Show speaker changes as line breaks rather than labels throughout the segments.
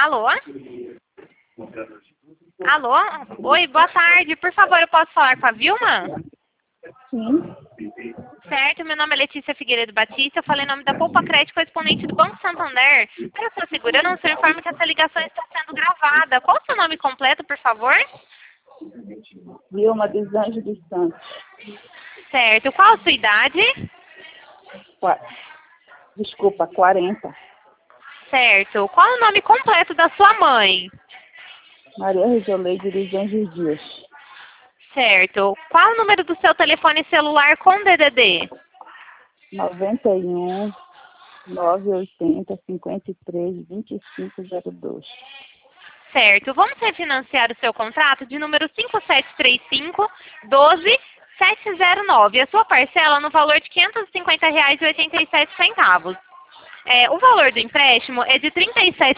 Alô? Alô? Oi, boa tarde. Por favor, eu posso falar com a Vilma?
Sim.
Certo, meu nome é Letícia Figueiredo Batista, eu falei em nome da Poupa Crédito, correspondente do Banco Santander. Para sua segurança, eu informo que essa ligação está sendo gravada. Qual o seu nome completo, por favor?
Vilma dos Anjos dos Santos.
Certo, qual a sua idade?
Desculpa, 40.
Certo, qual o nome completo da sua mãe?
Maria Regiolede dos Anjos Dias.
Certo, qual o número do seu telefone celular com DDD?
91 980 53 2502.
Certo, vamos refinanciar o seu contrato de número 5735 12709. A sua parcela no valor de R$ 550,87. O valor do empréstimo é de R$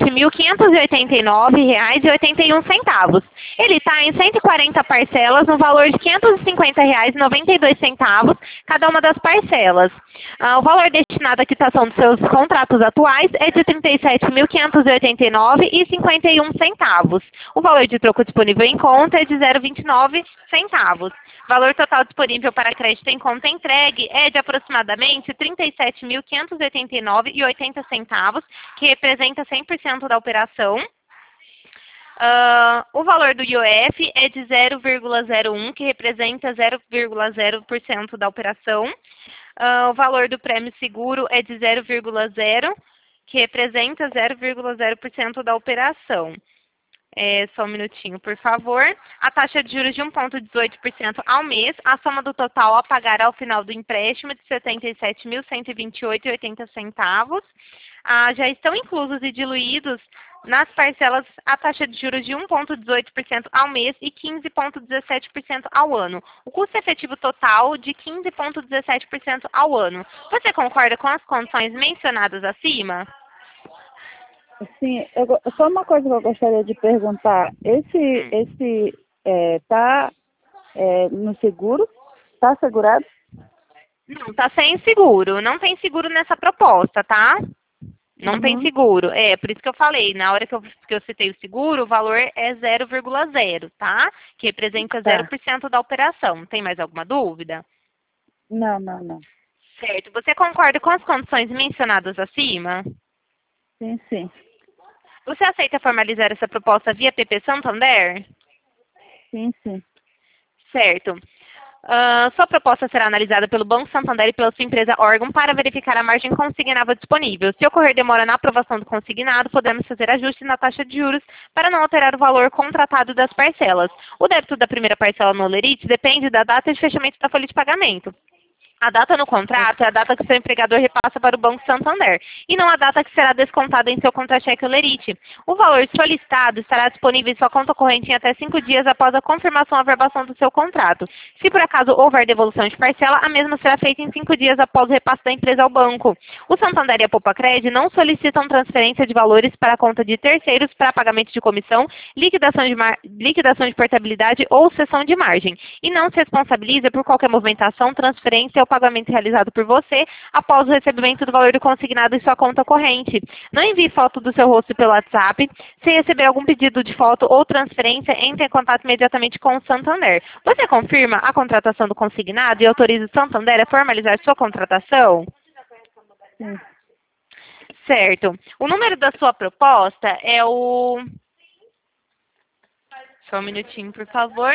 37.589,81. Ele está em 140 parcelas no valor de R$ 550,92, cada uma das parcelas. O valor destinado à quitação dos seus contratos atuais é de R$ 37.589,51. O valor de troco disponível em conta é de 0,29 centavos. O valor total disponível para crédito em conta entregue é de aproximadamente R$ 37.589,80, que representa 100% da operação. O valor do IOF é de 0,01, que representa 0,0% da operação. O valor do prêmio seguro é de 0,0, que representa 0,0% da operação. Só um minutinho, por favor. A taxa de juros de 1,18% ao mês. A soma do total a pagar ao final do empréstimo é de R$ 77.128,80. Já estão inclusos e diluídos nas parcelas a taxa de juros de 1,18% ao mês e 15,17% ao ano. O custo efetivo total de 15,17% ao ano. Você concorda com as condições mencionadas acima?
Sim, só uma coisa que eu gostaria de perguntar. Esse tá no seguro? Tá assegurado?
Não, tá sem seguro. Não tem seguro nessa proposta, tá? Não tem seguro. Por isso que eu falei, na hora que eu citei o seguro, o valor é 0,0, tá? Que representa 0% da operação. Tem mais alguma dúvida?
Não.
Certo. Você concorda com as condições mencionadas acima?
Sim.
Você aceita formalizar essa proposta via PP Santander?
Sim.
Certo. Sua proposta será analisada pelo Banco Santander e pela sua empresa órgão para verificar a margem consignável disponível. Se ocorrer demora na aprovação do consignado, podemos fazer ajustes na taxa de juros para não alterar o valor contratado das parcelas. O débito da primeira parcela no Olerite depende da data de fechamento da folha de pagamento. A data no contrato é a data que seu empregador repassa para o Banco Santander, e não a data que será descontada em seu contra-cheque Olerite. O valor solicitado estará disponível em sua conta corrente em até 5 dias após a confirmação ou averbação do seu contrato. Se por acaso houver devolução de parcela, a mesma será feita em 5 dias após o repasse da empresa ao banco. O Santander e a Poupa Crédito não solicitam transferência de valores para a conta de terceiros para pagamento de comissão, liquidação de portabilidade ou cessão de margem, e não se responsabiliza por qualquer movimentação, transferência ou pagamento realizado por você após o recebimento do valor do consignado em sua conta corrente. Não envie foto do seu rosto pelo WhatsApp. Se receber algum pedido de foto ou transferência, entre em contato imediatamente com o Santander. Você confirma a contratação do consignado e autoriza o Santander a formalizar sua contratação?
Sim.
Certo. O número da sua proposta é o... Só um minutinho, por favor.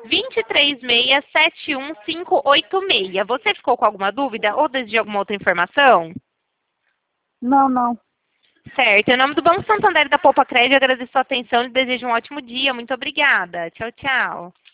236-71586. Você ficou com alguma dúvida ou deseja alguma outra informação?
Não.
Certo. Em nome do Banco Santander e da Poupa Crédito, agradeço a sua atenção e desejo um ótimo dia. Muito obrigada. Tchau, tchau.